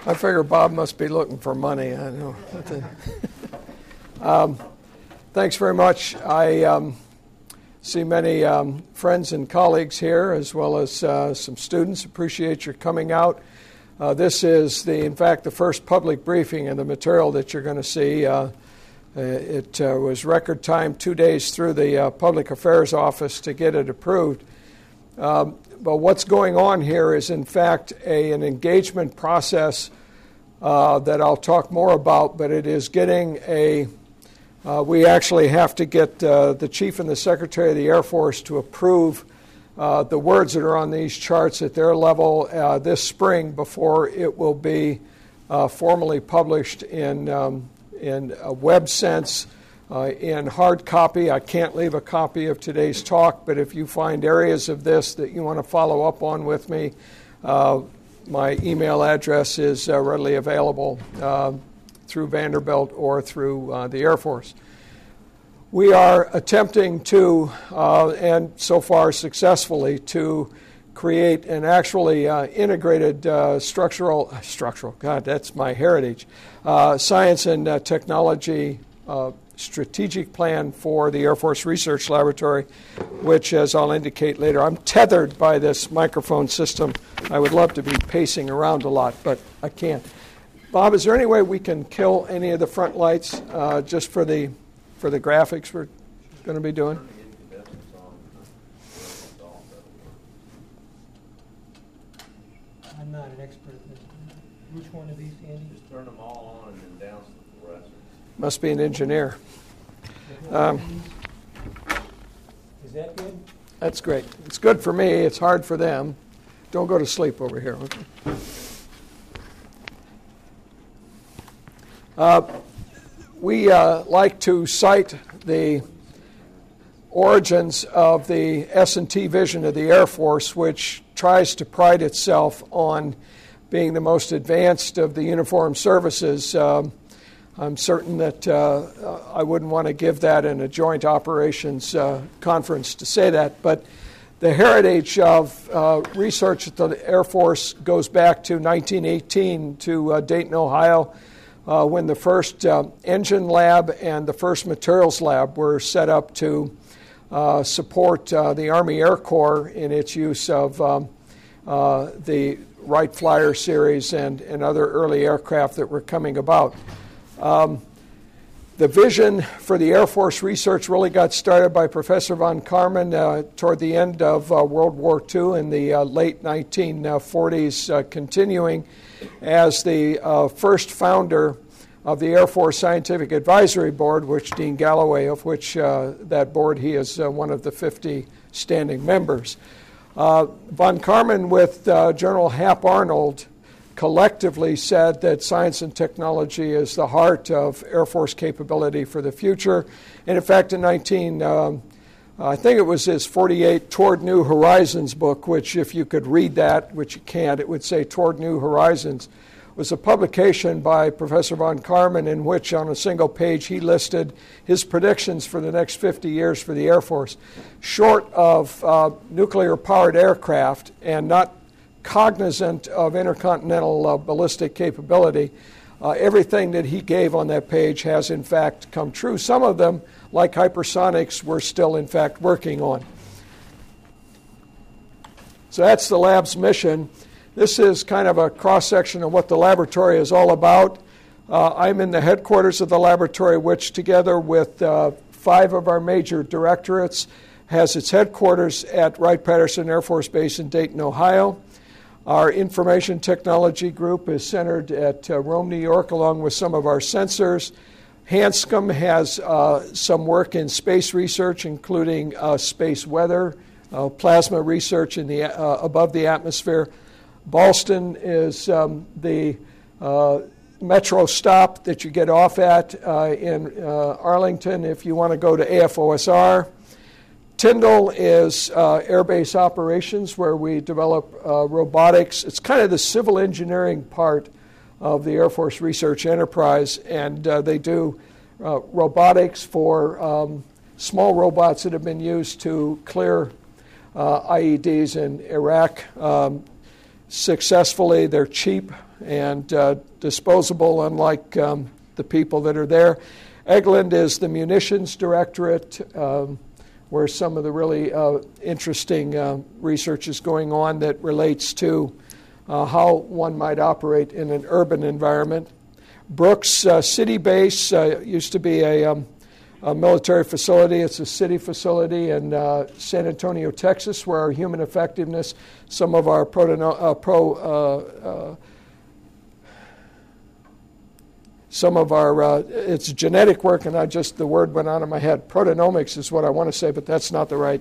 I figure Bob must be looking for money. I know. Thanks very much. I see many friends and colleagues here, as well as some students. Appreciate your coming out. This is, in fact, the first public briefing in the material that you're going to see. It was record time, 2 days through the Public Affairs Office to get it approved. But what's going on here is, in fact, an engagement process that I'll talk more about, but it is getting we actually have to get the Chief and the Secretary of the Air Force to approve the words that are on these charts at their level this spring before it will be formally published in a web sense, in hard copy. I can't leave a copy of today's talk, but if you find areas of this that you want to follow up on with me, my email address is readily available through Vanderbilt or through the Air Force. We are attempting to, and so far successfully, to create an actually integrated structural, God, that's my heritage, science and technology strategic plan for the Air Force Research Laboratory, which, as I'll indicate later, I'm tethered by this microphone system. I would love to be pacing around a lot, but I can't. Bob, is there any way we can kill any of the front lights just for the graphics we're going to be doing? I'm not an expert at this. Which one of these, Andy? Just turn them all on and then down to the fluorescent. Must be an engineer. Is that good? That's great. It's good for me. It's hard for them. Don't go to sleep over here. Okay? We like to cite the origins of the S&T vision of the Air Force, which tries to pride itself on being the most advanced of the uniformed services. I'm certain that I wouldn't want to give that in a joint operations conference to say that, but the heritage of research at the Air Force goes back to 1918 to Dayton, Ohio, when the first engine lab and the first materials lab were set up to support the Army Air Corps in its use of the Wright Flyer series and other early aircraft that were coming about. The vision for the Air Force research really got started by Professor von Karman toward the end of World War II in the late 1940s, continuing as the first founder of the Air Force Scientific Advisory Board, which Dean Galloway, of which that board he is one of the 50 standing members. Von Karman with General Hap Arnold collectively said that science and technology is the heart of Air Force capability for the future. And in fact, in I think it was his 48 Toward New Horizons book, which if you could read that, which you can't, it would say Toward New Horizons, was a publication by Professor von Karman in which on a single page he listed his predictions for the next 50 years for the Air Force. Short of nuclear-powered aircraft and not cognizant of intercontinental ballistic capability, everything that he gave on that page has in fact come true. Some of them, like hypersonics, we're still in fact working on. So that's the lab's mission. This is kind of a cross-section of what the laboratory is all about. I'm in the headquarters of the laboratory, which together with 5 of our major directorates has its headquarters at Wright-Patterson Air Force Base in Dayton, Ohio. Our information technology group is centered at Rome, New York, along with some of our sensors. Hanscom has some work in space research, including space weather, plasma research in the above the atmosphere. Ballston is the metro stop that you get off at in Arlington if you want to go to AFOSR. Tyndall is Air Base Operations, where we develop robotics. It's kind of the civil engineering part of the Air Force Research Enterprise, and they do robotics for small robots that have been used to clear IEDs in Iraq. successfully. They're cheap and disposable, unlike the people that are there. Eglin is the munitions directorate, where some of the really interesting research is going on that relates to how one might operate in an urban environment. Brooks City Base used to be a military facility. It's a city facility in San Antonio, Texas, where our human effectiveness, some of our it's genetic work, and the word went out of my head. Proteomics is what I want to say, but that's not the right.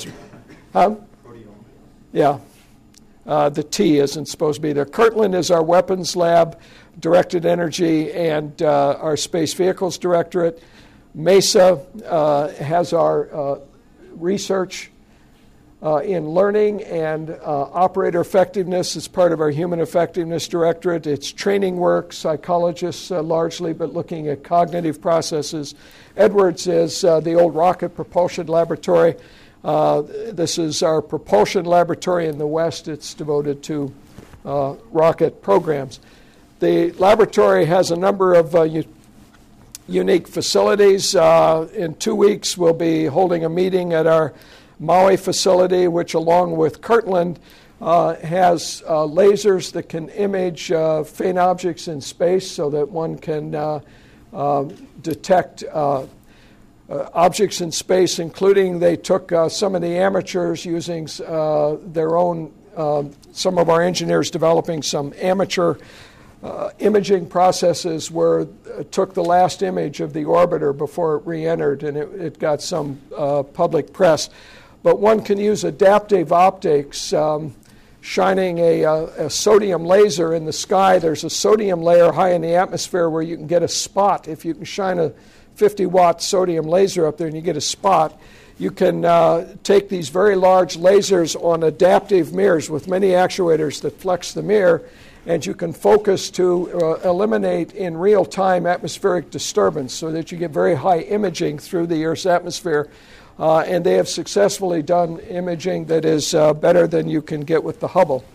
Yeah. The T isn't supposed to be there. Kirtland is our weapons lab, directed energy, and our space vehicles directorate. MESA has our research in learning and operator effectiveness as part of our human effectiveness directorate. It's training work, psychologists largely, but looking at cognitive processes. Edwards is the old rocket propulsion laboratory. This is our propulsion laboratory in the West. It's devoted to rocket programs. The laboratory has a number of unique facilities. In 2 weeks, we'll be holding a meeting at our Maui facility, which along with Kirtland has lasers that can image faint objects in space so that one can detect objects in space, including they took some of the amateurs using their own, some of our engineers developing some amateur imaging processes where it took the last image of the orbiter before it re-entered, and it got some public press. But one can use adaptive optics, shining a sodium laser in the sky. There's a sodium layer high in the atmosphere where you can get a spot. If you can shine a 50-watt sodium laser up there and you get a spot, you can take these very large lasers on adaptive mirrors with many actuators that flex the mirror, and you can focus to eliminate in real time atmospheric disturbance so that you get very high imaging through the Earth's atmosphere. And they have successfully done imaging that is better than you can get with the Hubble.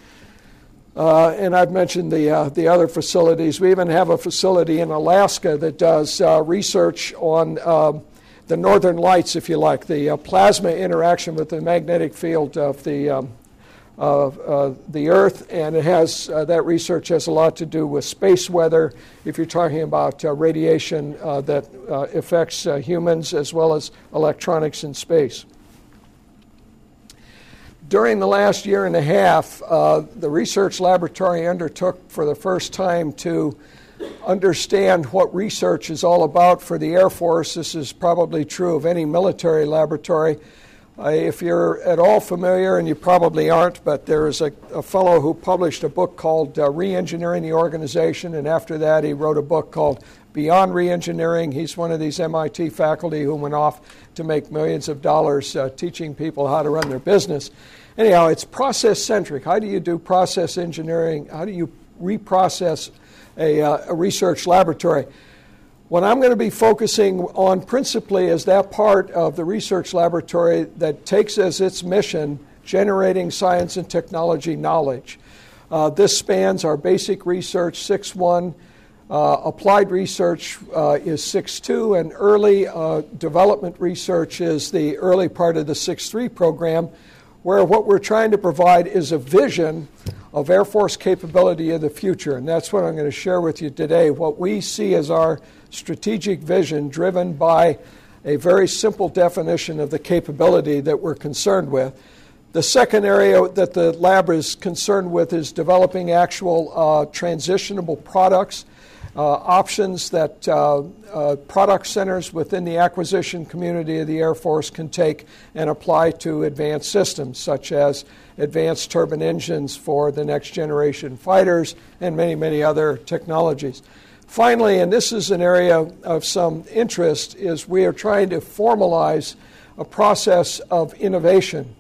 And I've mentioned the other facilities. We even have a facility in Alaska that does research on the northern lights, if you like, the plasma interaction with the magnetic field of the Earth, and it has that research has a lot to do with space weather. If you're talking about radiation that affects humans as well as electronics in space. During the last year and a half, the research laboratory undertook for the first time to understand what research is all about for the Air Force. This is probably true of any military laboratory. If you're at all familiar, and you probably aren't, but there is a fellow who published a book called Re-Engineering the Organization, and after that he wrote a book called Beyond Re-Engineering. He's one of these MIT faculty who went off to make millions of dollars teaching people how to run their business. Anyhow, it's process-centric. How do you do process engineering? How do you reprocess a research laboratory? What I'm going to be focusing on principally is that part of the research laboratory that takes as its mission generating science and technology knowledge. This spans our basic research, 6.1, applied research is 6.2, and early development research is the early part of the 6.3 program, where what we're trying to provide is a vision of Air Force capability of the future. And that's what I'm going to share with you today, what we see as our strategic vision driven by a very simple definition of the capability that we're concerned with. The second area that the lab is concerned with is developing actual transitionable products, options that product centers within the acquisition community of the Air Force can take and apply to advanced systems, such as advanced turbine engines for the next generation fighters and many, many other technologies. Finally, and this is an area of some interest, is we are trying to formalize a process of innovation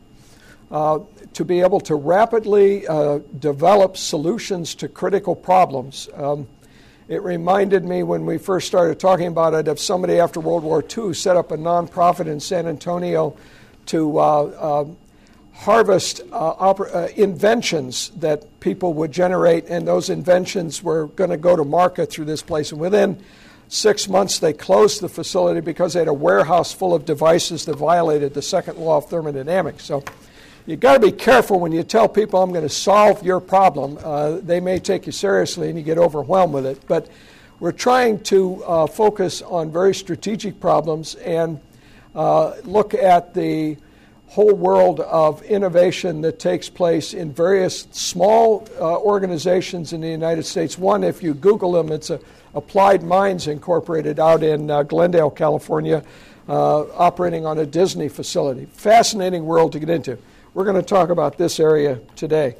to be able to rapidly develop solutions to critical problems. It reminded me when we first started talking about it of somebody after World War II set up a nonprofit in San Antonio to harvest inventions that people would generate, and those inventions were going to go to market through this place. And within 6 months, they closed the facility because they had a warehouse full of devices that violated the second law of thermodynamics. So you've got to be careful when you tell people, I'm going to solve your problem. They may take you seriously and you get overwhelmed with it. But we're trying to focus on very strategic problems and look at the whole world of innovation that takes place in various small organizations in the United States. One, if you Google them, it's Applied Minds Incorporated out in Glendale, California, operating on a Disney facility. Fascinating world to get into. We're going to talk about this area today.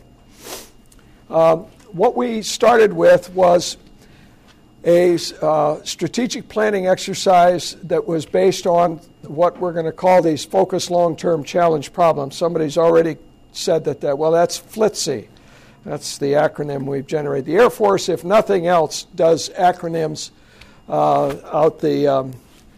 What we started with was a strategic planning exercise that was based on what we're going to call these focused long-term challenge problems. Somebody's already said that well, that's FLTC. That's the acronym we've generated. The Air Force, if nothing else, does acronyms out the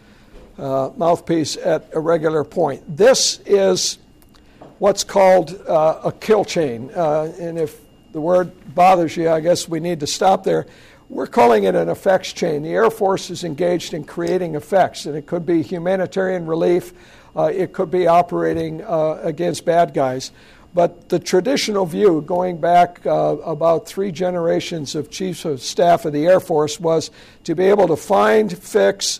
mouthpiece at a regular point. This is what's called a kill chain. And if the word bothers you, I guess we need to stop there. We're calling it an effects chain. The Air Force is engaged in creating effects, and it could be humanitarian relief. It could be operating against bad guys. But the traditional view, going back about 3 generations of chiefs of staff of the Air Force, was to be able to find, fix,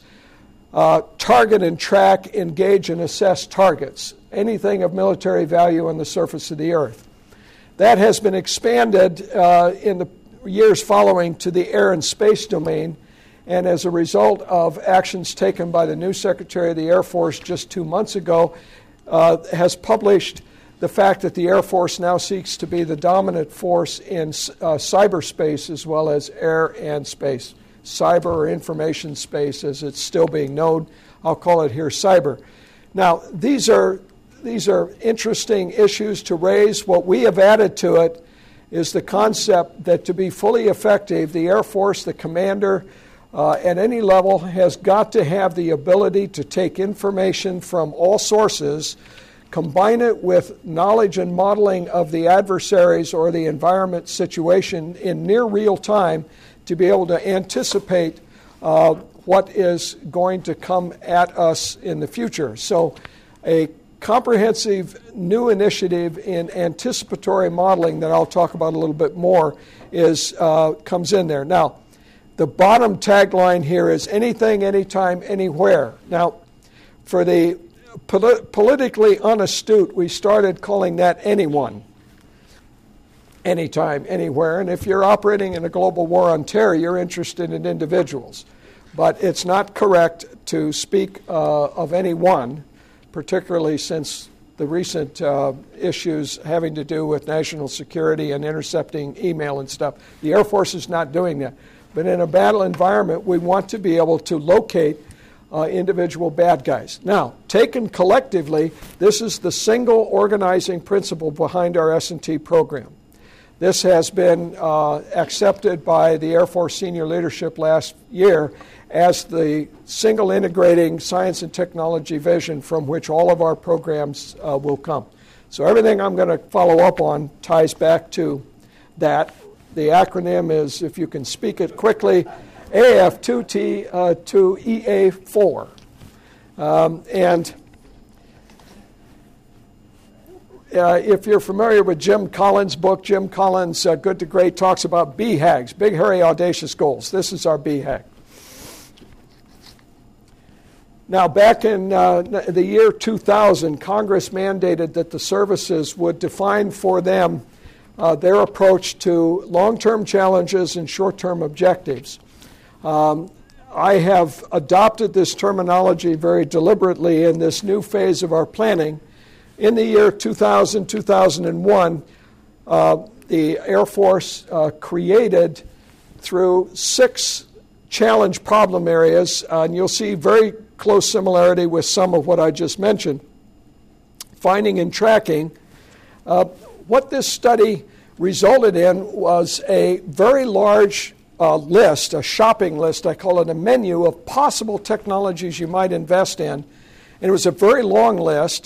target and track, engage and assess targets, anything of military value on the surface of the earth. That has been expanded in the years following to the air and space domain, and as a result of actions taken by the new Secretary of the Air Force just 2 months ago, has published the fact that the Air Force now seeks to be the dominant force in cyberspace as well as air and space. Cyber or information space, as it's still being known. I'll call it here cyber. Now, these are interesting issues to raise. What we have added to it is the concept that to be fully effective, the Air Force, the commander, at any level has got to have the ability to take information from all sources, combine it with knowledge and modeling of the adversaries or the environment situation in near real time to be able to anticipate what is going to come at us in the future. So a comprehensive new initiative in anticipatory modeling that I'll talk about a little bit more comes in there. Now, the bottom tagline here is anything, anytime, anywhere. Now, for the politically unastute, we started calling that anyone, anytime, anywhere. And if you're operating in a global war on terror, you're interested in individuals. But it's not correct to speak of anyone, particularly since the recent issues having to do with national security and intercepting email and stuff. The Air Force is not doing that. But in a battle environment, we want to be able to locate individual bad guys. Now, taken collectively, this is the single organizing principle behind our S&T program. This has been accepted by the Air Force senior leadership last year as the single integrating science and technology vision from which all of our programs will come. So everything I'm going to follow up on ties back to that. The acronym is, if you can speak it quickly, AF2T2EA4. If you're familiar with Jim Collins' book, Jim Collins' Good to Great talks about BHAGs, Big, Hairy, Audacious Goals. This is our BHAG. Now, back in the year 2000, Congress mandated that the services would define for them their approach to long-term challenges and short-term objectives. I have adopted this terminology very deliberately in this new phase of our planning. In the year 2000, 2001, the Air Force created through 6 challenge problem areas, and you'll see very close similarity with some of what I just mentioned. Finding and tracking. What this study resulted in was a very large list, a shopping list, I call it a menu of possible technologies you might invest in. And it was a very long list,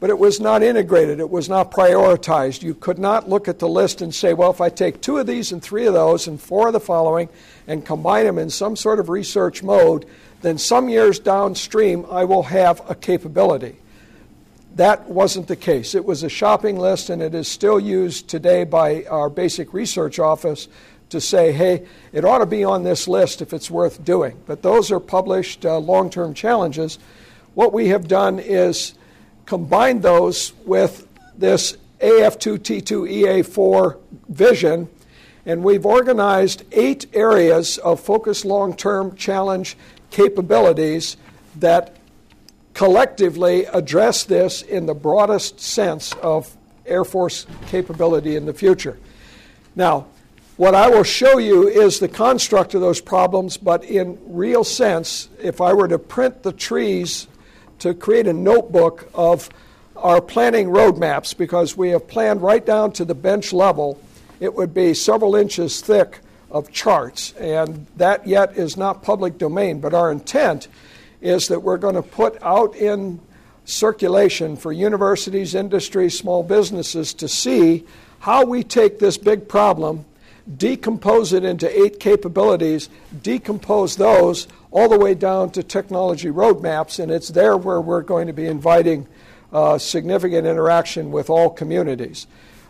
but it was not integrated. It was not prioritized. You could not look at the list and say, well, if I take 2 of these and 3 of those and 4 of the following and combine them in some sort of research mode, then some years downstream I will have a capability. That wasn't the case. It was a shopping list, and it is still used today by our basic research office to say, hey, it ought to be on this list if it's worth doing. But those are published long-term challenges. What we have done is combine those with this AF2T2EA4 vision, and we've organized 8 areas of focused long-term challenge capabilities that collectively address this in the broadest sense of Air Force capability in the future. Now, what I will show you is the construct of those problems, but in real sense, if I were to print the trees to create a notebook of our planning roadmaps, because we have planned right down to the bench level, it would be several inches thick of charts, and that yet is not public domain, but our intent is that we're going to put out in circulation for universities, industries, small businesses to see how we take this big problem, decompose it into 8 capabilities, decompose those all the way down to technology roadmaps, and it's there where we're going to be inviting significant interaction with all communities.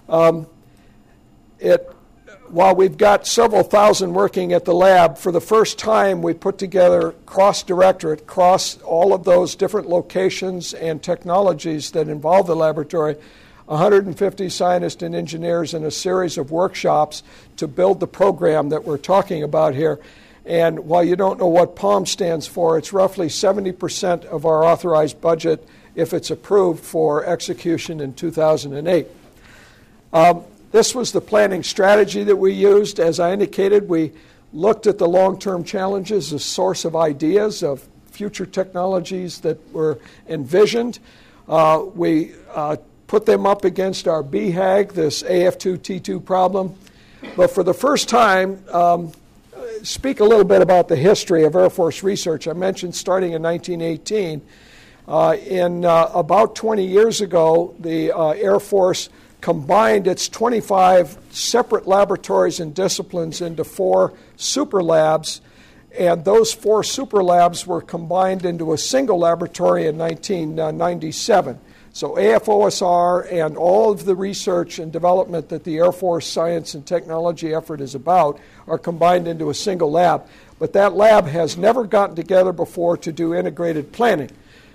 While we've got several thousand working at the lab, for the first time we put together cross-directorate, across all of those different locations and technologies that involve the laboratory, 150 scientists and engineers in a series of workshops to build the program that we're talking about here. And while you don't know what PALM stands for, it's roughly 70% of our authorized budget if it's approved for execution in 2008. This was the planning strategy that we used. As I indicated, we looked at the long-term challenges as source of ideas of future technologies that were envisioned. We put them up against our BHAG, this AF2T2 problem. But for the first time, speak a little bit about the history of Air Force research. I mentioned starting in 1918. About 20 years ago, the Air Force combined its 25 separate laboratories and disciplines into 4 super labs, and those 4 super labs were combined into a single laboratory in 1997. So AFOSR and all of the research and development that the Air Force science and technology effort is about are combined into a single lab. But that lab has never gotten together before to do integrated planning.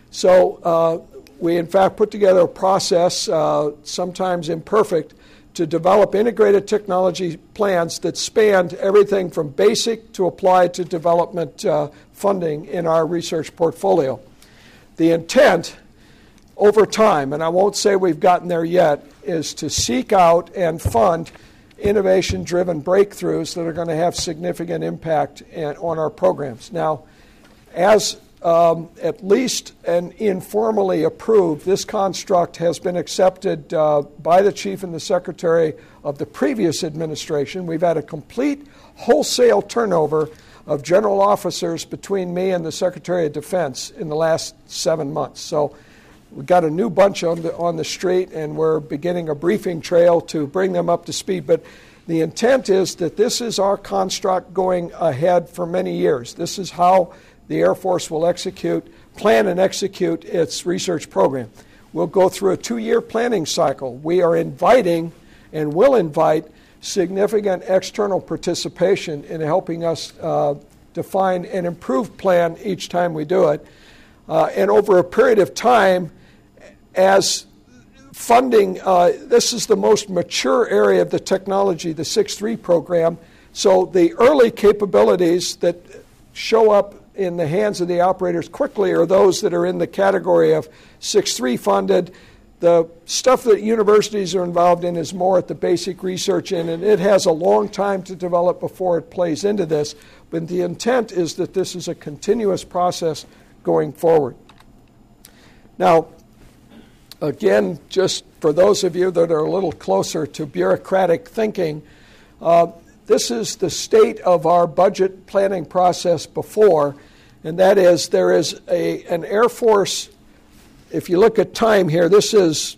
So we, in fact, put together a process, sometimes imperfect, to develop integrated technology plans that spanned everything from basic to applied to development funding in our research portfolio. The intent over time, and I won't say we've gotten there yet, is to seek out and fund innovation-driven breakthroughs that are going to have significant impact on our programs. Now, as at least and informally approved, this construct has been accepted by the Chief and the Secretary of the previous administration. We've had a complete wholesale turnover of general officers between me and the Secretary of Defense in the last 7 months. So we've got a new bunch on the street, and we're beginning a briefing trail to bring them up to speed. But the intent is that this is our construct going ahead for many years. This is how the Air Force will plan and execute its research program. We'll go through a 2-year planning cycle. We are inviting and will invite significant external participation in helping us define an improved plan each time we do it. And over a period of time, as funding, this is the most mature area of the technology, the 6-3 program. So the early capabilities that show up in the hands of the operators quickly are those that are in the category of 6-3 funded. The stuff that universities are involved in is more at the basic research end, and it has a long time to develop before it plays into this. But the intent is that this is a continuous process going forward. Now, again, just for those of you that are a little closer to bureaucratic thinking, this is the state of our budget planning process before, and that is there is an Air Force if you look at time here, this is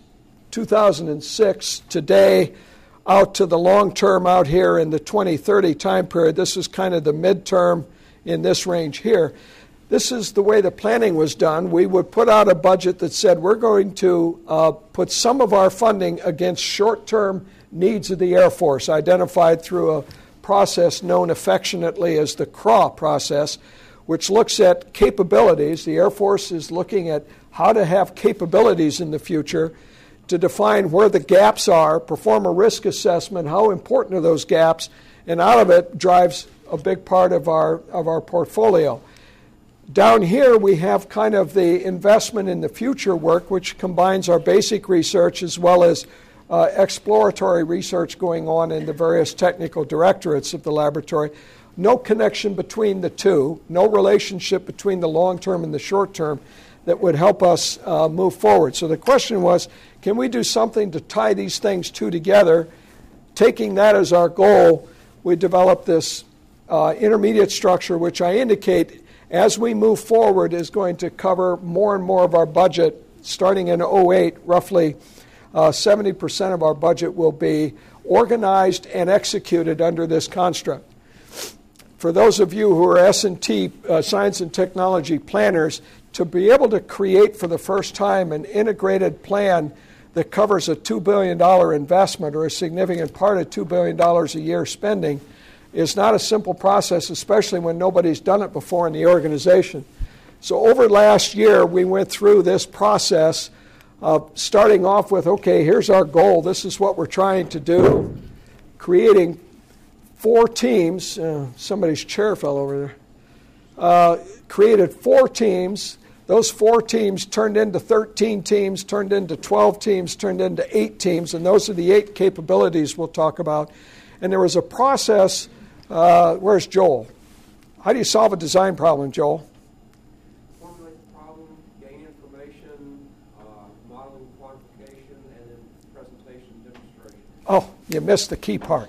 2006. Today, out to the long term out here in the 2030 time period, this is kind of the midterm in this range here. This is the way the planning was done. We would put out a budget that said we're going to put some of our funding against short-term needs of the Air Force, identified through a process known affectionately as the CRAW process, which looks at capabilities. The Air Force is looking at how to have capabilities in the future, to define where the gaps are, perform a risk assessment, how important are those gaps, and out of it drives a big part of our portfolio. Down here we have kind of the investment in the future work, which combines our basic research as well as exploratory research going on in the various technical directorates of the laboratory. No connection between the two, no relationship between the long term and the short term that would help us move forward. So the question was, can we do something to tie these things two together? Taking that as our goal, we developed this intermediate structure, which I indicate as we move forward is going to cover more and more of our budget. Starting in 2008, roughly 70% of our budget will be organized and executed under this construct. For those of you who are S&T, science and technology planners, to be able to create for the first time an integrated plan that covers a $2 billion investment or a significant part of $2 billion a year spending is not a simple process, especially when nobody's done it before in the organization. So over last year, we went through this process of starting off with, okay, here's our goal. This is what we're trying to do. Creating 4 teams. Somebody's chair fell over there. Created 4 teams. Those 4 teams turned into 13 teams, turned into 12 teams, turned into 8 teams, and those are the 8 capabilities we'll talk about. And there was a process. Where's Joel? How do you solve a design problem, Joel? Formulate the problem, gain information, modeling, quantification, and then presentation, demonstration. Oh, you missed the key part.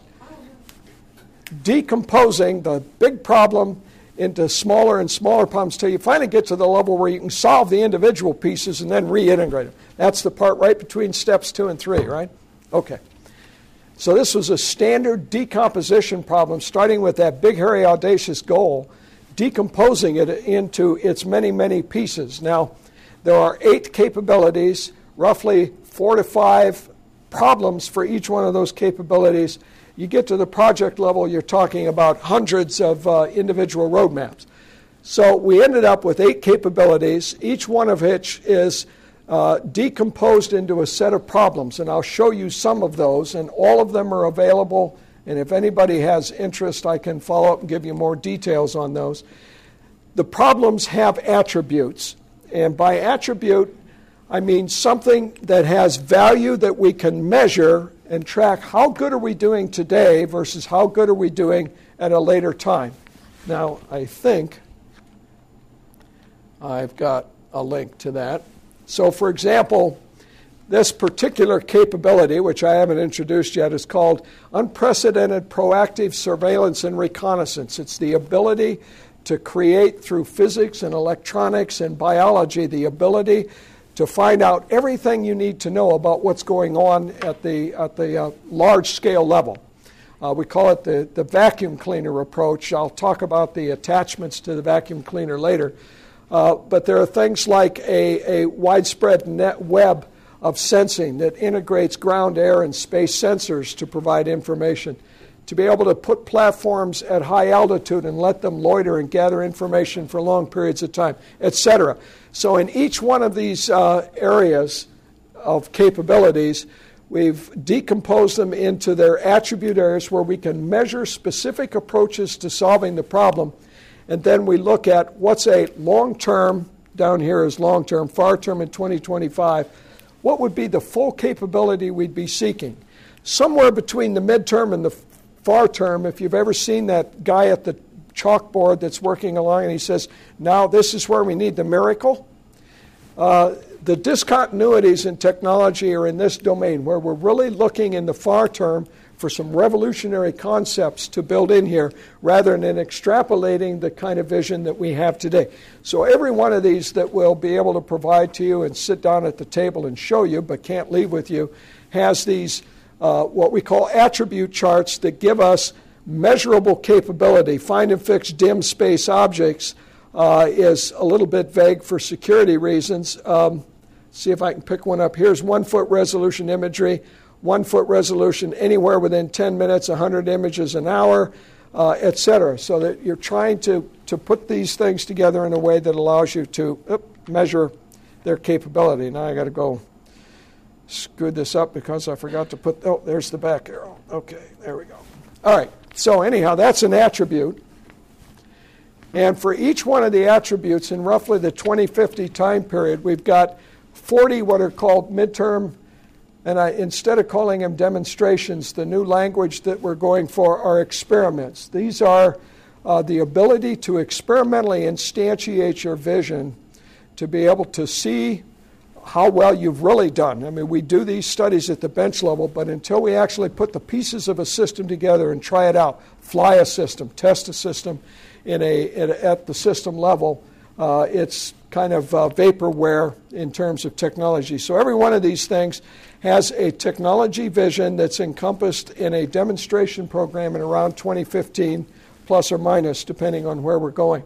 Decomposing the big problem into smaller and smaller problems till you finally get to the level where you can solve the individual pieces and then reintegrate them. That's the part right between steps 2 and 3, right? Okay. So this was a standard decomposition problem, starting with that big, hairy, audacious goal, decomposing it into its many, many pieces. Now, there are 8 capabilities, roughly 4 to 5 problems for each one of those capabilities. You get to the project level, you're talking about hundreds of individual roadmaps. So we ended up with 8 capabilities, each one of which is decomposed into a set of problems. And I'll show you some of those, and all of them are available. And if anybody has interest, I can follow up and give you more details on those. The problems have attributes. And by attribute, I mean something that has value that we can measure and track how good are we doing today versus how good are we doing at a later time. Now, I think I've got a link to that. So, for example, this particular capability, which I haven't introduced yet, is called Unprecedented Proactive Surveillance and Reconnaissance. It's the ability to create, through physics and electronics and biology, the ability to find out everything you need to know about what's going on at the large-scale level. We call it the vacuum cleaner approach. I'll talk about the attachments to the vacuum cleaner later. But there are things like a widespread net web of sensing that integrates ground, air, and space sensors to provide information. To be able to put platforms at high altitude and let them loiter and gather information for long periods of time, etc. So in each one of these areas of capabilities, we've decomposed them into their attribute areas where we can measure specific approaches to solving the problem. And then we look at what's a long-term, down here is long-term, far-term in 2025, what would be the full capability we'd be seeking. Somewhere between the midterm and the far term, if you've ever seen that guy at the chalkboard that's working along and he says, now this is where we need the miracle. The discontinuities in technology are in this domain where we're really looking in the far term for some revolutionary concepts to build in here rather than extrapolating the kind of vision that we have today. So every one of these that we'll be able to provide to you and sit down at the table and show you but can't leave with you has these what we call attribute charts that give us measurable capability. Find and fix dim space objects is a little bit vague for security reasons. See if I can pick one up. Here's 1 foot resolution imagery, 1 foot resolution anywhere within 10 minutes, 100 images an hour, etc. So that you're trying to put these things together in a way that allows you to measure their capability. Now I got to go screw this up because I forgot to put, there's the back arrow. Okay, there we go. All right, so anyhow, that's an attribute. And for each one of the attributes in roughly the 2050 time period, we've got 40 what are called midterm, and instead of calling them demonstrations, the new language that we're going for are experiments. These are the ability to experimentally instantiate your vision to be able to see how well you've really done. I mean, we do these studies at the bench level, but until we actually put the pieces of a system together and try it out, fly a system, test a system at the system level, it's kind of vaporware in terms of technology. So every one of these things has a technology vision that's encompassed in a demonstration program in around 2015, plus or minus, depending on where we're going.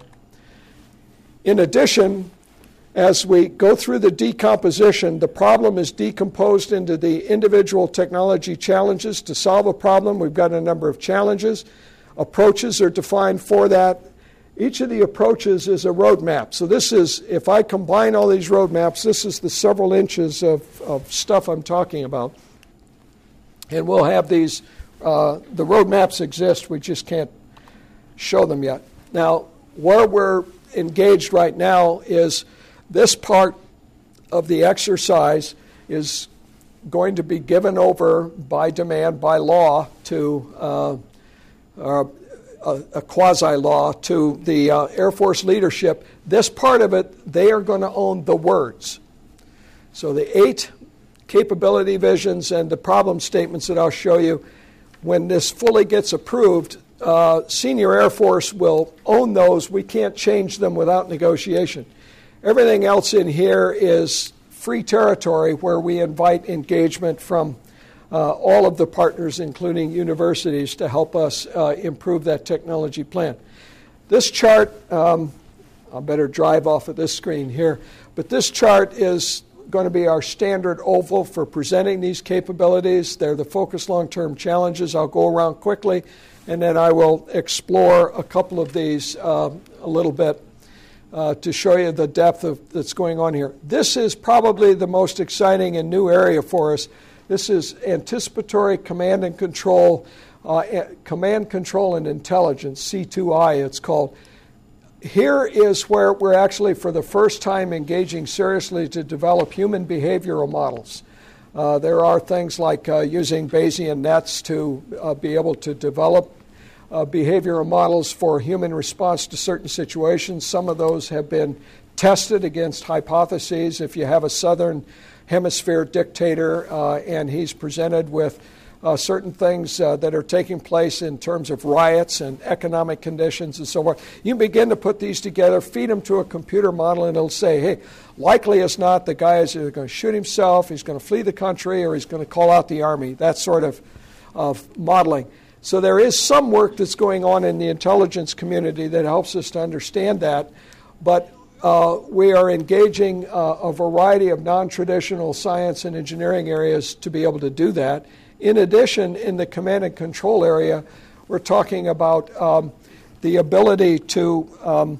In addition, as we go through the decomposition, the problem is decomposed into the individual technology challenges. To solve a problem, we've got a number of challenges. Approaches are defined for that. Each of the approaches is a roadmap. So this is, if I combine all these roadmaps, this is the several inches of stuff I'm talking about. And we'll have these, the roadmaps exist, we just can't show them yet. Now, where we're engaged right now is this part of the exercise is going to be given over by demand, by law, to a quasi-law to the Air Force leadership. This part of it, they are going to own the words. So the 8 capability visions and the problem statements that I'll show you, when this fully gets approved, Senior Air Force will own those. We can't change them without negotiation. Everything else in here is free territory where we invite engagement from all of the partners, including universities, to help us improve that technology plan. This chart, I better drive off of this screen here, but this chart is going to be our standard oval for presenting these capabilities. They're the focused long-term challenges. I'll go around quickly, and then I will explore a couple of these a little bit to show you the depth that's going on here. This is probably the most exciting and new area for us. This is anticipatory command and control, and intelligence, C2I it's called. Here is where we're actually for the first time engaging seriously to develop human behavioral models. There are things like using Bayesian nets to be able to develop behavioral models for human response to certain situations. Some of those have been tested against hypotheses. If you have a southern hemisphere dictator and he's presented with certain things that are taking place in terms of riots and economic conditions and so forth, you begin to put these together, feed them to a computer model, and it'll say, hey, likely as not, the guy is either going to shoot himself, he's going to flee the country, or he's going to call out the army, that sort of modeling. So there is some work that's going on in the intelligence community that helps us to understand that, but we are engaging a variety of non-traditional science and engineering areas to be able to do that. In addition, in the command and control area, we're talking about the ability to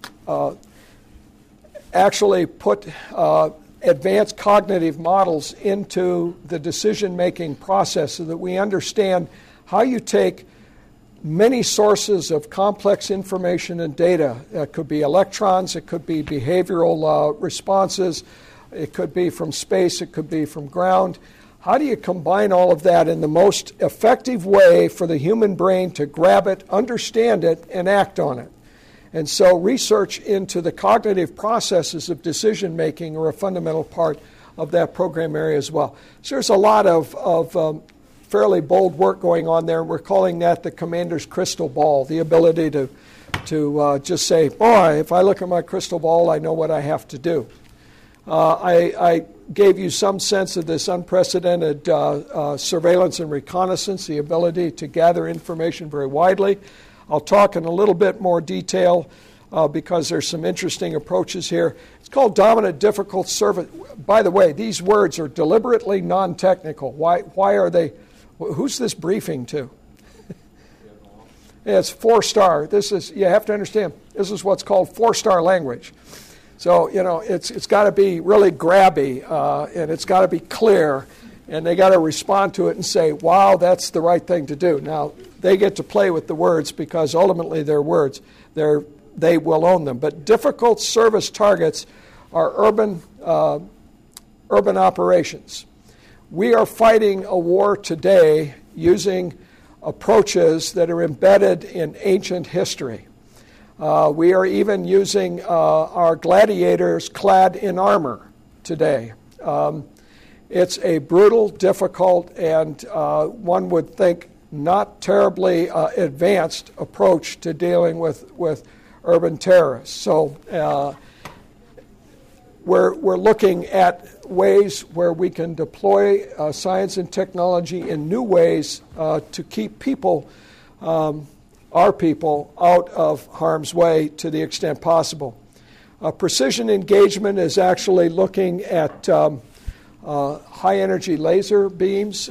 actually put advanced cognitive models into the decision-making process so that we understand how you take many sources of complex information and data. It could be electrons, it could be behavioral responses, it could be from space, it could be from ground. How do you combine all of that in the most effective way for the human brain to grab it, understand it, and act on it? And so research into the cognitive processes of decision-making are a fundamental part of that program area as well. So there's a lot of fairly bold work going on there. We're calling that the commander's crystal ball, the ability to just say, boy, if I look at my crystal ball, I know what I have to do. I gave you some sense of this unprecedented surveillance and reconnaissance, the ability to gather information very widely. I'll talk in a little bit more detail because there's some interesting approaches here. It's called dominant difficult service. By the way, these words are deliberately non-technical. Why are they? Who's this briefing to? Yeah, it's 4-star. You have to understand, this is what's called 4-star language. So, it's got to be really grabby, and it's got to be clear, and they got to respond to it and say, wow, that's the right thing to do. Now, they get to play with the words because ultimately they're words. They will own them. But difficult service targets are urban operations. We are fighting a war today using approaches that are embedded in ancient history. We are even using our gladiators clad in armor today. It's a brutal, difficult, and one would think not terribly advanced approach to dealing with urban terrorists. So we're looking at ways where we can deploy science and technology in new ways to keep people, our people, out of harm's way to the extent possible. Precision engagement is actually looking at high-energy laser beams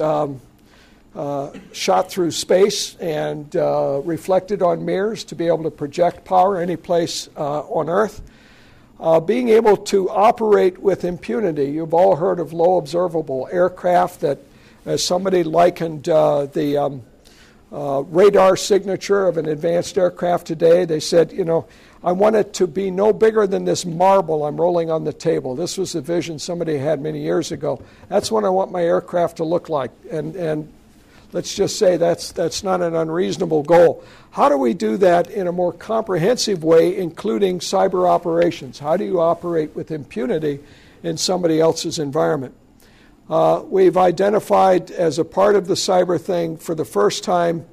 shot through space and reflected on mirrors to be able to project power any place on Earth. Being able to operate with impunity. You've all heard of low observable aircraft that, as somebody likened the radar signature of an advanced aircraft today, they said, I want it to be no bigger than this marble I'm rolling on the table. This was the vision somebody had many years ago. That's what I want my aircraft to look like. And let's just say that's not an unreasonable goal. How do we do that in a more comprehensive way, including cyber operations? How do you operate with impunity in somebody else's environment? We've identified as a part of the cyber thing for the first time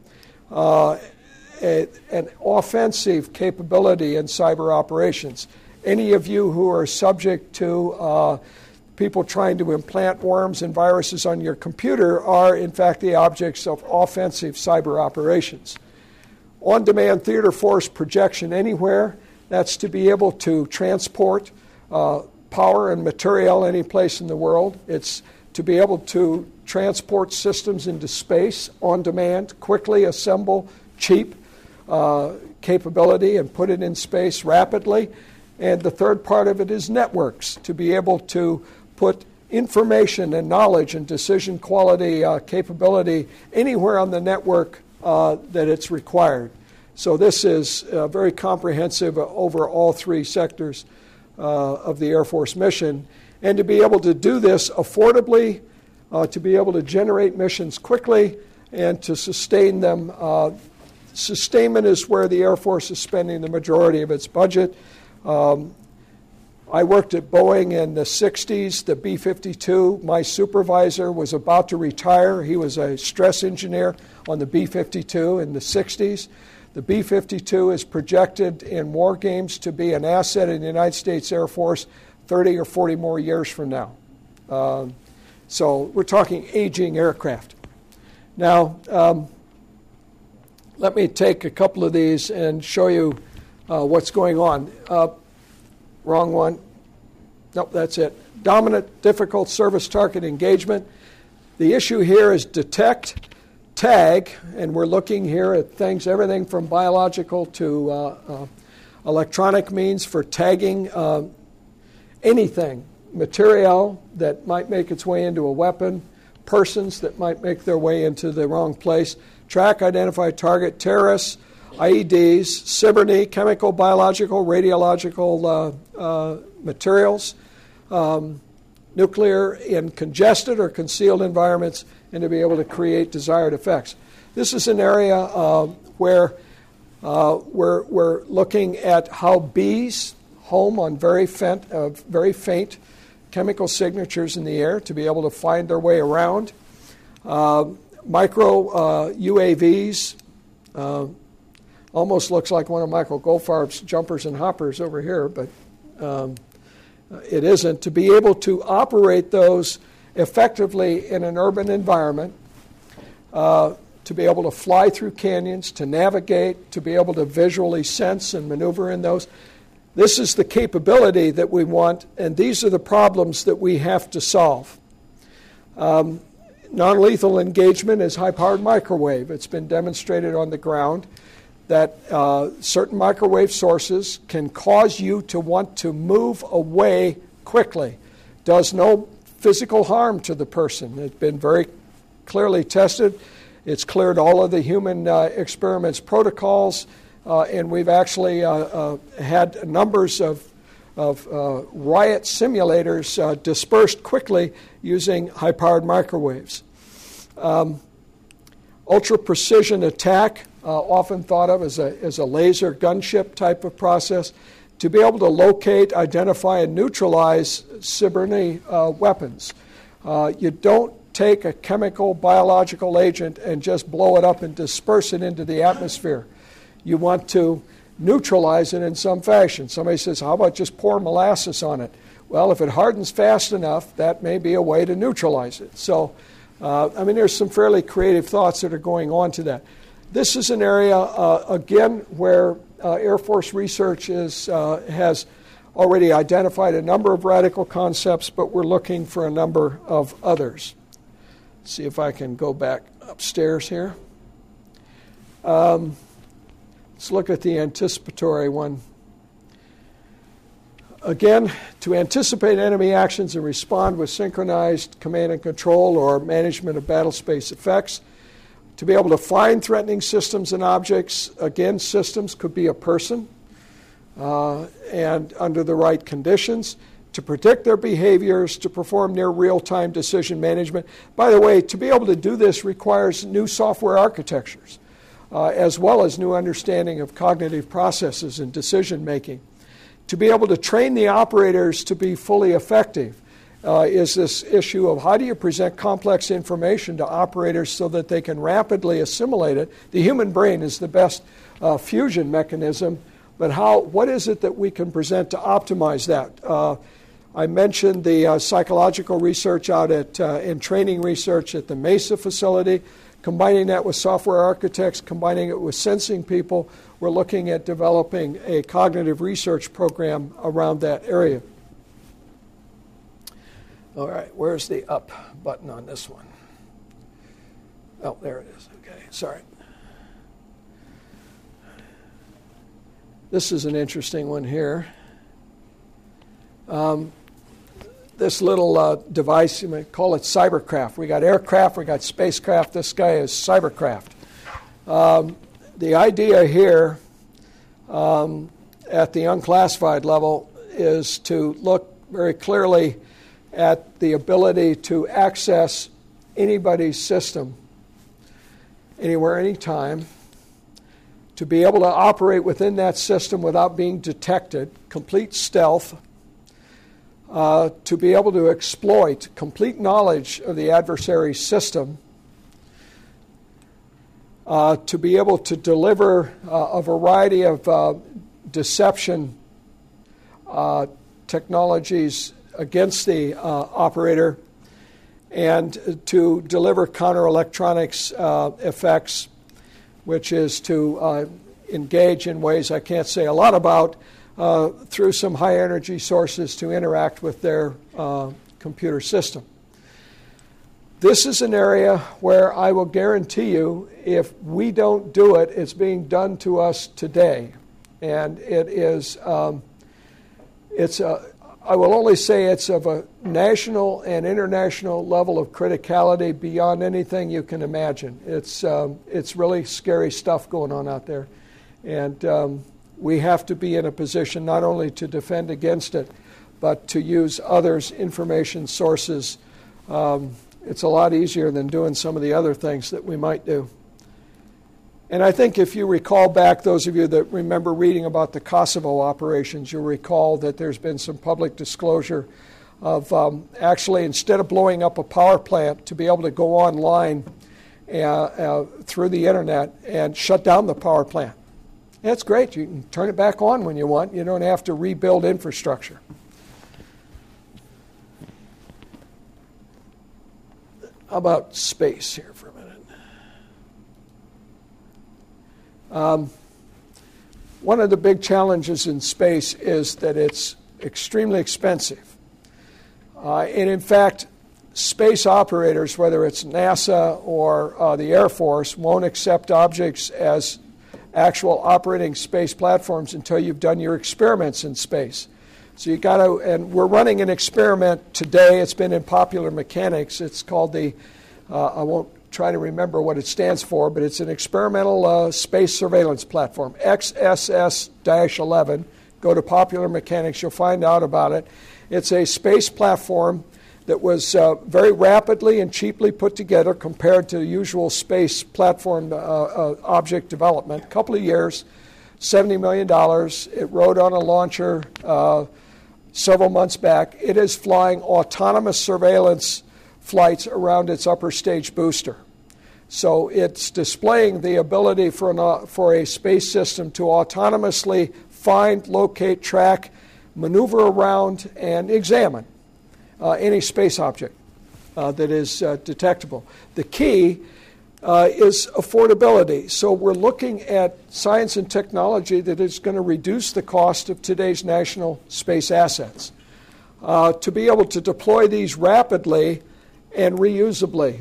an offensive capability in cyber operations. Any of you who are subject to people trying to implant worms and viruses on your computer are, in fact, the objects of offensive cyber operations. On-demand theater force projection anywhere, that's to be able to transport power and material any place in the world. It's to be able to transport systems into space on demand, quickly assemble cheap capability and put it in space rapidly. And the third part of it is networks, to be able to put information and knowledge and decision quality capability anywhere on the network that it's required. So this is very comprehensive over all three sectors of the Air Force mission. And to be able to do this affordably, to be able to generate missions quickly, and to sustain them. Sustainment is where the Air Force is spending the majority of its budget. I worked at Boeing in the 60s, the B-52. My supervisor was about to retire. He was a stress engineer on the B-52 in the 60s. The B-52 is projected in war games to be an asset in the United States Air Force 30 or 40 more years from now. So we're talking aging aircraft. Now, let me take a couple of these and show you what's going on. Wrong one. Nope, that's it. Dominant, difficult service target engagement. The issue here is detect, tag, and we're looking here at things, everything from biological to electronic means for tagging anything, material that might make its way into a weapon, persons that might make their way into the wrong place, track, identify, target, terrorists, IEDs, CBRNE, chemical, biological, radiological materials, nuclear in congested or concealed environments, and to be able to create desired effects. This is an area where we're looking at how bees home on very faint chemical signatures in the air to be able to find their way around. micro UAVs. Almost looks like one of Michael Goldfarb's jumpers and hoppers over here, but it isn't. To be able to operate those effectively in an urban environment, to be able to fly through canyons, to navigate, to be able to visually sense and maneuver in those. This is the capability that we want, and these are the problems that we have to solve. Non-lethal engagement is high-powered microwave. It's been demonstrated on the ground that certain microwave sources can cause you to want to move away quickly. Does no physical harm to the person. It's been very clearly tested. It's cleared all of the human experiments protocols, and we've actually had numbers of riot simulators dispersed quickly using high-powered microwaves. Ultra-precision attack, often thought of as a laser gunship type of process, to be able to locate, identify, and neutralize cyber weapons. You don't take a chemical, biological agent and just blow it up and disperse it into the atmosphere. You want to neutralize it in some fashion. Somebody says, how about just pour molasses on it? Well, if it hardens fast enough, that may be a way to neutralize it. So, there's some fairly creative thoughts that are going on to that. This is an area, again, where Air Force research has already identified a number of radical concepts, but we're looking for a number of others. See if I can go back upstairs here. Let's look at the anticipatory one. Again, to anticipate enemy actions and respond with synchronized command and control or management of battle space effects. To be able to find threatening systems and objects. Again, systems could be a person, and under the right conditions. To predict their behaviors, to perform near real-time decision management. By the way, to be able to do this requires new software architectures, as well as new understanding of cognitive processes and decision making. To be able to train the operators to be fully effective is this issue of how do you present complex information to operators so that they can rapidly assimilate it. The human brain is the best fusion mechanism, but what is it that we can present to optimize that? I mentioned the psychological research out and training research at the Mesa facility. Combining that with software architects, combining it with sensing people, we're looking at developing a cognitive research program around that area. All right, where's the up button on this one? Oh, there it is. Okay, sorry. This is an interesting one here. This little device, you might call it cybercraft. We got aircraft, we got spacecraft. This guy is cybercraft. The idea here at the unclassified level is to look very clearly at the ability to access anybody's system anywhere, anytime, to be able to operate within that system without being detected, complete stealth, to be able to exploit complete knowledge of the adversary's system, to be able to deliver a variety of deception technologies against the operator, and to deliver counter-electronics effects, which is to engage in ways I can't say a lot about, through some high-energy sources to interact with their computer system. This is an area where I will guarantee you, if we don't do it, it's being done to us today. And it is, I will only say it's of a national and international level of criticality beyond anything you can imagine. It's really scary stuff going on out there. And we have to be in a position not only to defend against it, but to use others' information sources. It's a lot easier than doing some of the other things that we might do. And I think if you recall back, those of you that remember reading about the Kosovo operations, you'll recall that there's been some public disclosure of actually, instead of blowing up a power plant, to be able to go online through the internet and shut down the power plant. That's great. You can turn it back on when you want. You don't have to rebuild infrastructure. How about space here for a minute? One of the big challenges in space is that it's extremely expensive. And in fact, space operators, whether it's NASA or the Air Force, won't accept objects as actual operating space platforms until you've done your experiments in space. So you got to, and we're running an experiment today. It's been in Popular Mechanics. It's called the, I won't try to remember what it stands for, but it's an experimental space surveillance platform, XSS-11. Go to Popular Mechanics, you'll find out about it. It's a space platform that was very rapidly and cheaply put together compared to the usual space platform object development. A couple of years, $70 million. It rode on a launcher several months back. It is flying autonomous surveillance flights around its upper stage booster. So it's displaying the ability for a space system to autonomously find, locate, track, maneuver around, and examine any space object that is detectable. The key is affordability. So we're looking at science and technology that is going to reduce the cost of today's national space assets. To be able to deploy these rapidly and reusability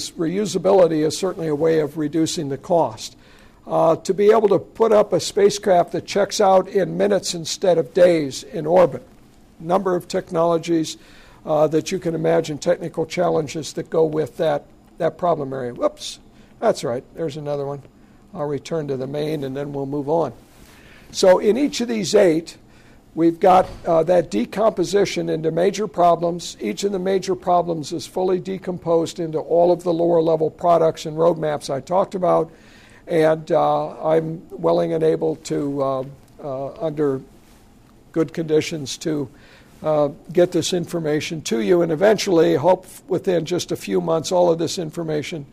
is certainly a way of reducing the cost. To be able to put up a spacecraft that checks out in minutes instead of days in orbit. Number of technologies that you can imagine, technical challenges that go with that problem area. Whoops, that's right, there's another one. I'll return to the main and then we'll move on. So in each of these 8, we've got that decomposition into major problems. Each of the major problems is fully decomposed into all of the lower level products and roadmaps I talked about. And I'm willing and able to, under good conditions, to get this information to you. And eventually, hope within just a few months, all of this information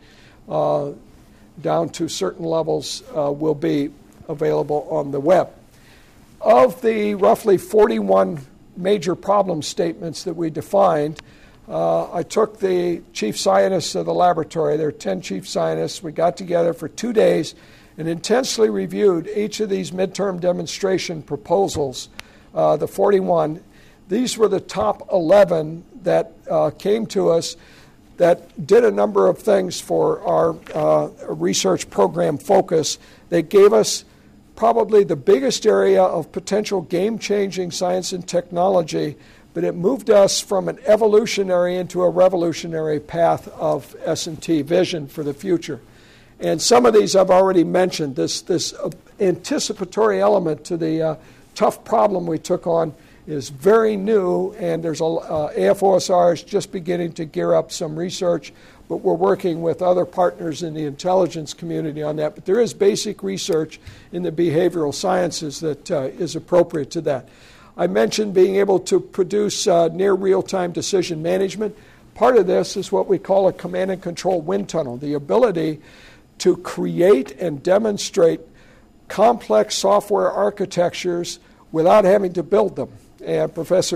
down to certain levels will be available on the web. Of the roughly 41 major problem statements that we defined, I took the chief scientists of the laboratory. There are 10 chief scientists. We got together for 2 days and intensely reviewed each of these midterm demonstration proposals, the 41. These were the top 11 that came to us that did a number of things for our research program focus. They gave us probably the biggest area of potential game-changing science and technology, but it moved us from an evolutionary into a revolutionary path of S&T vision for the future. And some of these I've already mentioned. This anticipatory element to the tough problem we took on is very new, and there's AFOSR is just beginning to gear up some research, but we're working with other partners in the intelligence community on that. But there is basic research in the behavioral sciences that is appropriate to that. I mentioned being able to produce near real-time decision management. Part of this is what we call a command and control wind tunnel, the ability to create and demonstrate complex software architectures without having to build them. And Professor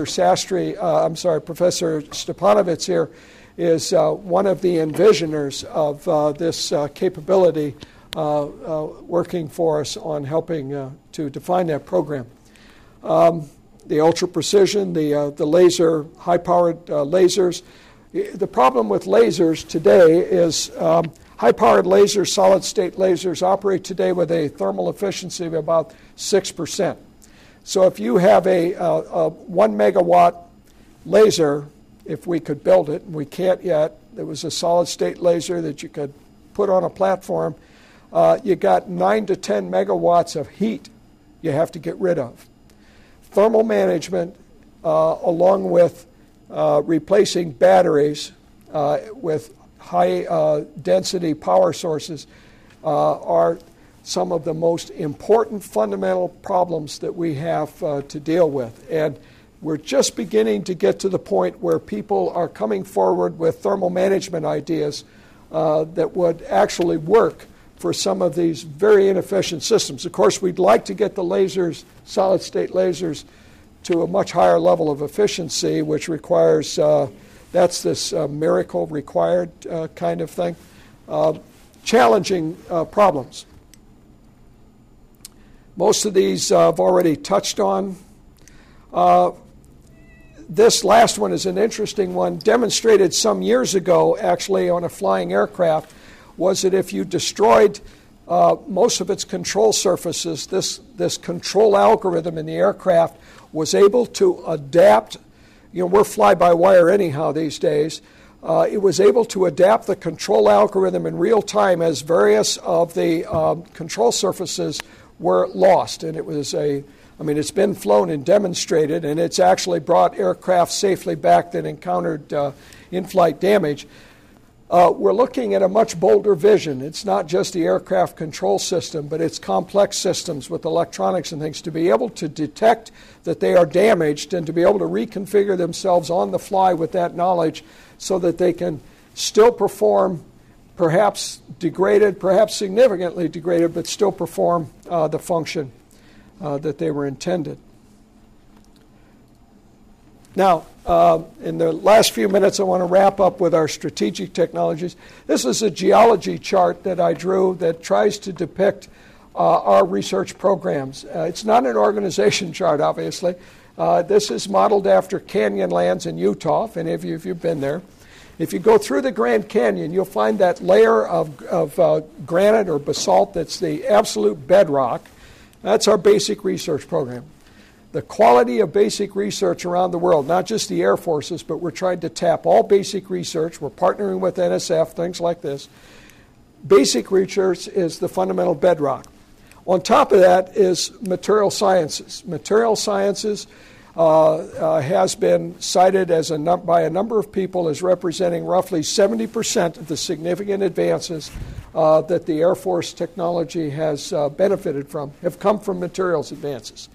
Stepanovitz here is one of the envisioners of this capability, working for us on helping to define that program. The ultra precision, the laser, high-powered lasers. The problem with lasers today is high-powered lasers, solid-state lasers, operate today with a thermal efficiency of about 6%. So if you have a 1 megawatt laser, if we could build it, and we can't yet, there was a solid-state laser that you could put on a platform, you got 9 to 10 megawatts of heat you have to get rid of. Thermal management, along with replacing batteries with high-density power sources, are some of the most important fundamental problems that we have to deal with. And we're just beginning to get to the point where people are coming forward with thermal management ideas that would actually work for some of these very inefficient systems. Of course, we'd like to get the lasers, solid-state lasers, to a much higher level of efficiency, which requires, that's this miracle required kind of thing. Challenging problems. Most of these I've already touched on. This last one is an interesting one, demonstrated some years ago, actually, on a flying aircraft, was that if you destroyed most of its control surfaces, this control algorithm in the aircraft was able to adapt. You know, we're fly-by-wire anyhow these days. It was able to adapt the control algorithm in real time as various of the control surfaces were lost. And it was it's been flown and demonstrated, and it's actually brought aircraft safely back that encountered in-flight damage. We're looking at a much bolder vision. It's not just the aircraft control system, but it's complex systems with electronics and things to be able to detect that they are damaged and to be able to reconfigure themselves on the fly with that knowledge so that they can still perform, perhaps degraded, perhaps significantly degraded, but still perform the function that they were intended. Now, in the last few minutes, I want to wrap up with our strategic technologies. This is a geology chart that I drew that tries to depict our research programs. It's not an organization chart, obviously. This is modeled after Canyonlands in Utah, if any of you, if you've been there. If you go through the Grand Canyon, you'll find that layer of granite or basalt that's the absolute bedrock. That's our basic research program. The quality of basic research around the world, not just the Air Forces, but we're trying to tap all basic research. We're partnering with NSF, things like this. Basic research is the fundamental bedrock. On top of that is material sciences. Material sciences has been cited by a number of people as representing roughly 70% of the significant advances that the Air Force technology has benefited from, have come from materials advances.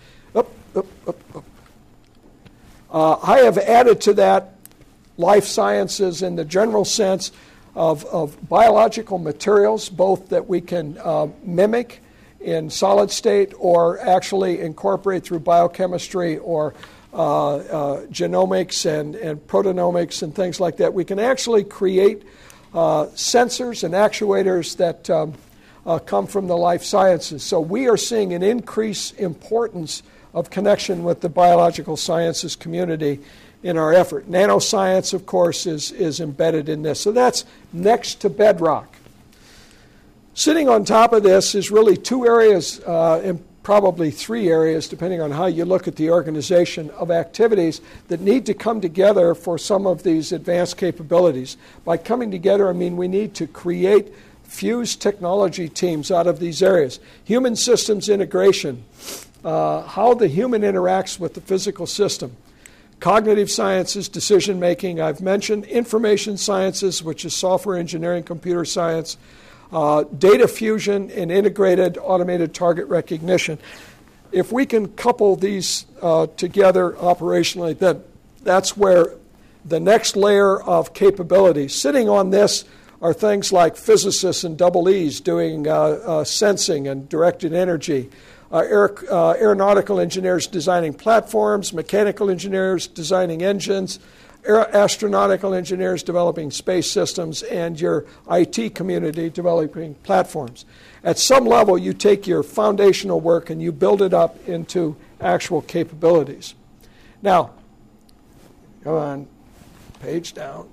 I have added to that life sciences in the general sense of biological materials, both that we can mimic in solid state or actually incorporate through biochemistry or genomics and proteomics and things like that. We can actually create sensors and actuators that come from the life sciences. So we are seeing an increased importance of connection with the biological sciences community in our effort. Nanoscience, of course, is embedded in this. So that's next to bedrock. Sitting on top of this is really two areas, and probably three areas, depending on how you look at the organization, of activities that need to come together for some of these advanced capabilities. By coming together, I mean we need to create fused technology teams out of these areas. Human systems integration, how the human interacts with the physical system. Cognitive sciences, decision making, I've mentioned. Information sciences, which is software engineering, computer science. Data fusion and integrated automated target recognition. If we can couple these together operationally, then that's where the next layer of capabilities. Sitting on this are things like physicists and double E's doing sensing and directed energy. Aeronautical engineers designing platforms, mechanical engineers designing engines, astronautical engineers developing space systems, and your IT community developing platforms. At some level, you take your foundational work and you build it up into actual capabilities. Now, come on, page down.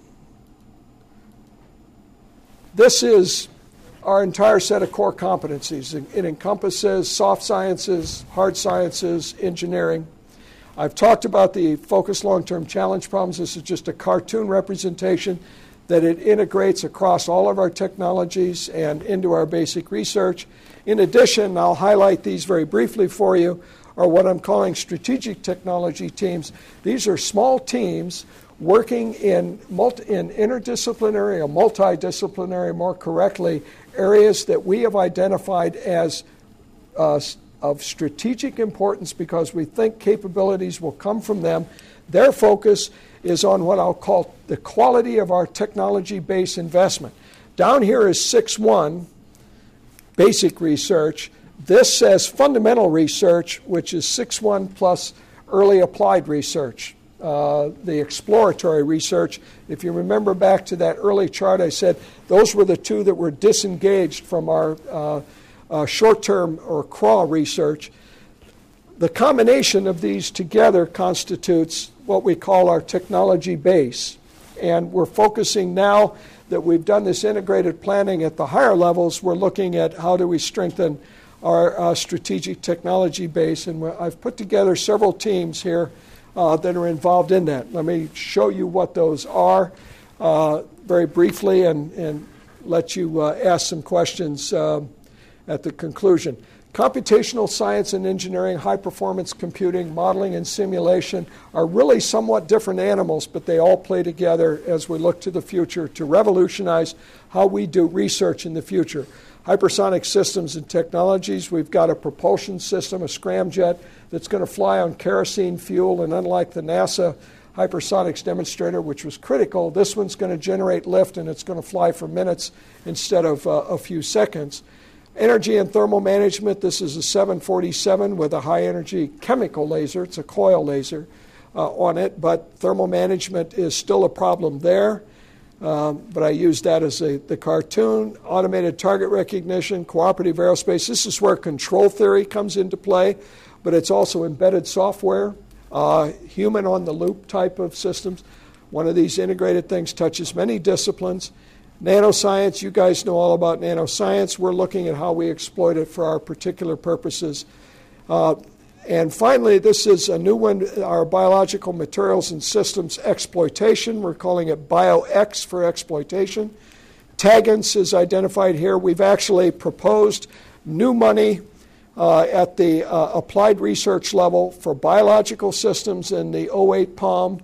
This is our entire set of core competencies. It encompasses soft sciences, hard sciences, engineering. I've talked about the focused long-term challenge problems. This is just a cartoon representation that it integrates across all of our technologies and into our basic research. In addition, I'll highlight these very briefly for you, are what I'm calling strategic technology teams. These are small teams working in interdisciplinary or multidisciplinary, more correctly, areas that we have identified as of strategic importance because we think capabilities will come from them. Their focus is on what I'll call the quality of our technology-based investment. Down here is 6.1, basic research. This says fundamental research, which is 6.1 plus early applied research, the exploratory research. If you remember back to that early chart, I said those were the two that were disengaged from our short-term or CRAW research. The combination of these together constitutes what we call our technology base. And we're focusing now that we've done this integrated planning at the higher levels, we're looking at how do we strengthen our strategic technology base. And I've put together several teams here that are involved in that. Let me show you what those are very briefly and let you ask some questions at the conclusion. Computational science and engineering, high-performance computing, modeling, and simulation are really somewhat different animals, but they all play together as we look to the future to revolutionize how we do research in the future. Hypersonic systems and technologies, we've got a propulsion system, a scramjet, that's going to fly on kerosene fuel, and unlike the NASA hypersonics demonstrator, which was critical, this one's going to generate lift, and it's going to fly for minutes instead of a few seconds. Energy and thermal management, this is a 747 with a high-energy chemical laser. It's a coil laser on it, but thermal management is still a problem there. But I use that as the cartoon. Automated target recognition, cooperative aerospace. This is where control theory comes into play, but it's also embedded software, human-on-the-loop type of systems. One of these integrated things touches many disciplines. Nanoscience, you guys know all about nanoscience. We're looking at how we exploit it for our particular purposes. And finally, this is a new one, our biological materials and systems exploitation. We're calling it BioX for exploitation. TAGANS is identified here. We've actually proposed new money at the applied research level for biological systems in the 08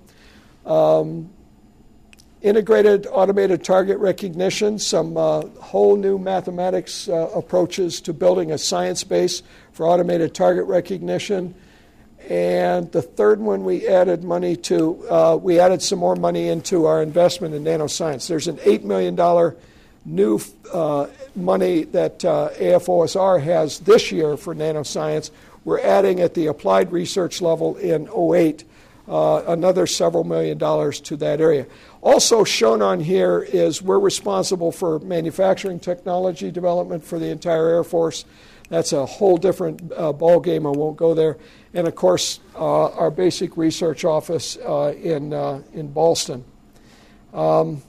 POM. Integrated automated target recognition, some whole new mathematics approaches to building a science base for automated target recognition. And the third one we added money to, we added some more money into our investment in nanoscience. There's an $8 million new money that AFOSR has this year for nanoscience. We're adding at the applied research level in 08 another several million dollars to that area. Also shown on here is we're responsible for manufacturing technology development for the entire Air Force. That's a whole different ball game. I won't go there. And of course, our basic research office in Ballston. I'm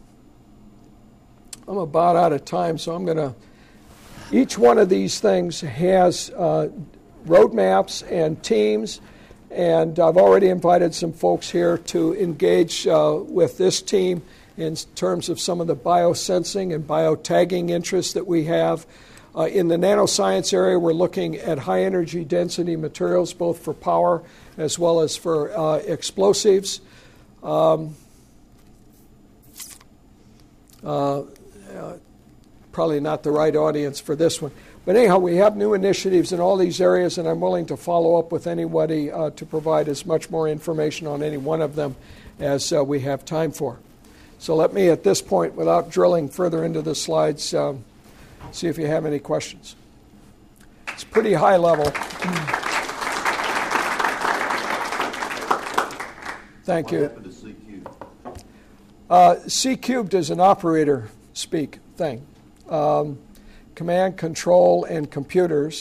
about out of time, so I'm going to. Each one of these things has roadmaps and teams. And I've already invited some folks here to engage with this team in terms of some of the biosensing and biotagging interests that we have. In the nanoscience area, we're looking at high energy density materials, both for power as well as for explosives. Probably not the right audience for this one. But anyhow, we have new initiatives in all these areas, and I'm willing to follow up with anybody to provide as much more information on any one of them as we have time for. So let me, at this point, without drilling further into the slides, see if you have any questions. It's pretty high level. Thank you. What happened to C-Cubed? C-Cubed is an operator speak thing. Command, control, and computers.